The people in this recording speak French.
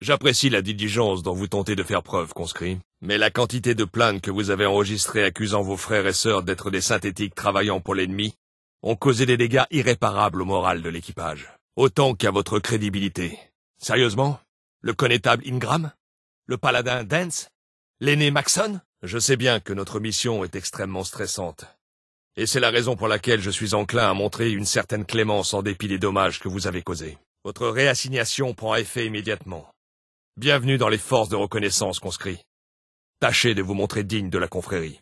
J'apprécie la diligence dont vous tentez de faire preuve, conscrit, mais la quantité de plaintes que vous avez enregistrées accusant vos frères et sœurs d'être des synthétiques travaillant pour l'ennemi ont causé des dégâts irréparables au moral de l'équipage, autant qu'à votre crédibilité. Sérieusement? Le connétable Ingram? Le paladin Dance? L'aîné Maxon? Je sais bien que notre mission est extrêmement stressante. Et c'est la raison pour laquelle je suis enclin à montrer une certaine clémence en dépit des dommages que vous avez causés. Votre réassignation prend effet immédiatement. Bienvenue dans les forces de reconnaissance, conscrits. Tâchez de vous montrer digne de la confrérie.